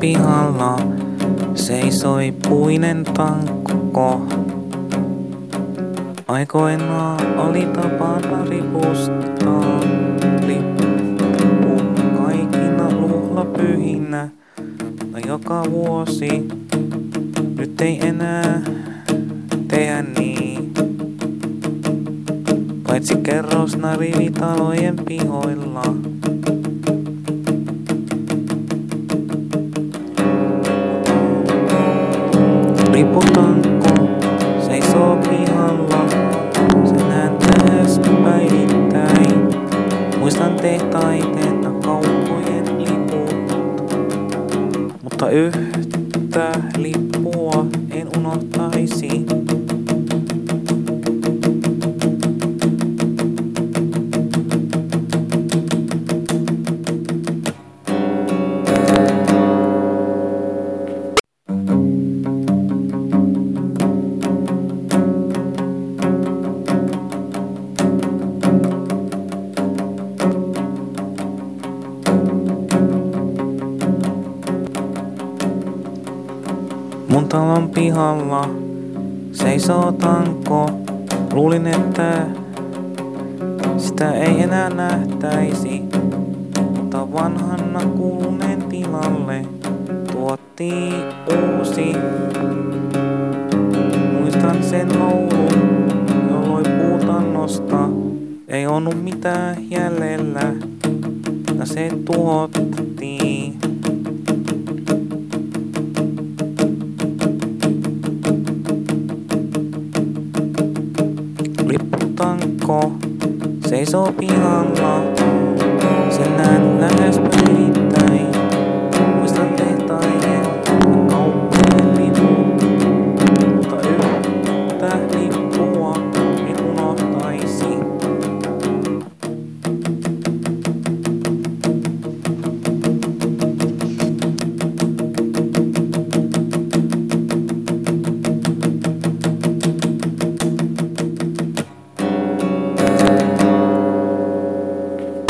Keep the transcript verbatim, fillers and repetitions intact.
pihalla seisoi puinen tankko. Aikoinaan oli tapana ripustaa lippu kaikina juhlapyhinä joka vuosi. Nyt ei enää tehdä niin, paitsi kerrosna rivitalojen pihoilla. Liputankko seisoo pihalla, se näyttäisi päivittäin. Muistan tehtaiden ja kauppojen liput, mutta yhtä lippua en unohtaisi. Mun talon pihalla seisoo tankko. Luulin, että sitä ei enää nähtäisi, mutta vanhanna kuluneen tilalle tuotiin uusi. Muistan sen laulun, jolloin puutannosta ei ollut mitään jäljellä ja se tuhottiin. Lipputankko seisoo pihalla, sen näen lähes